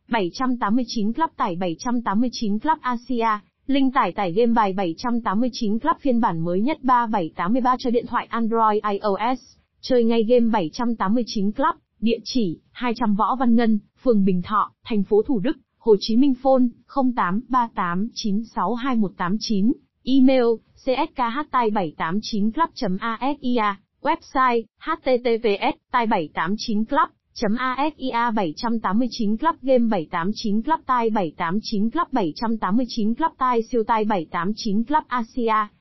789 Club tải 789 Club Asia. Link tải game bài 789 Club phiên bản mới nhất 3783 cho điện thoại Android iOS. Chơi ngay game 789 Club. Địa chỉ: 200 Võ Văn Ngân, phường Bình Thọ, thành phố Thủ Đức, Hồ Chí Minh. Phone: 0838962189. Email: cskh789club.asia. Website: https://tai789club.asia. 789 Club game 789 Club tai 789 Club 789 Club tai siêu tai 789 Club Asia.